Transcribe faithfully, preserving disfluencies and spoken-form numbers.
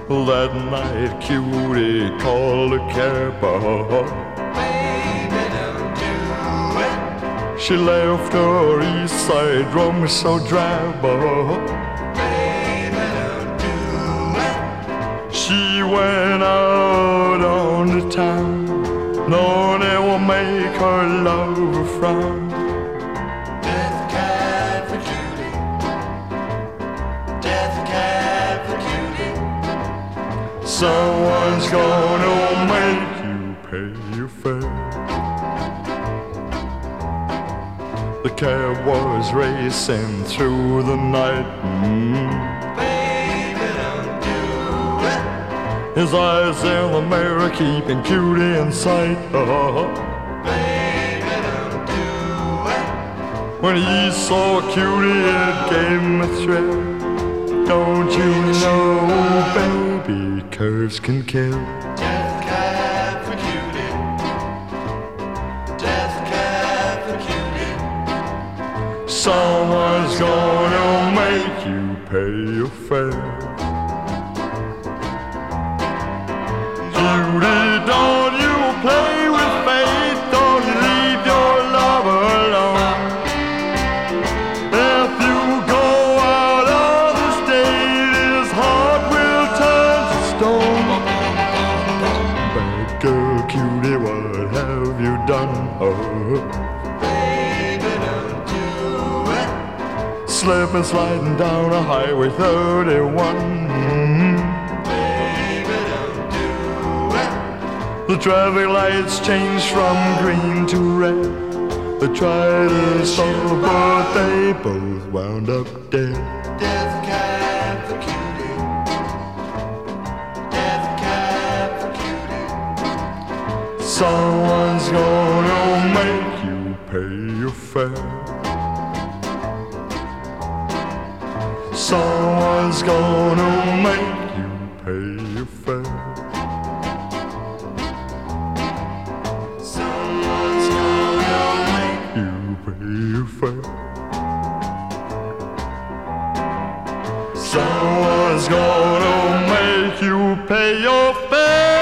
That night cutie called a cab. Baby, don't do it. She left her east side room so drab. Baby, don't do it. She went out on the town, knowing it will make her lover frown. Death cab for cutie. Death cab for cutie. Someone's gonna make you pay your fare. The cab was racing through the night. Mm. Baby, don't do it. His eyes in the mirror keeping cutie in sight. Oh. Baby, don't do it. When he saw cutie, it gave him a thrill. Don't you know, baby, curves can kill. Death cab for cutie. Death cab for cutie. Someone's gonna make you pay your fare. Cutie, don't you play with fate. Don't leave your lover alone. If you go out of the state, his heart will turn to stone. Bad girl, cutie, what have you done? Oh. Baby, don't do it. Slipping, sliding down a highway thirty-one. Mm-hmm. Baby, don't do it. The traffic lights changed from green to red. They tried to stop, but they both wound up dead. Death cab for cutie. Death cab for cutie. Someone's gonna make you pay your fare. Someone's gonna make you pay your fare. Someone's gonna make You pay your fare. Someone's gonna make you pay your fare.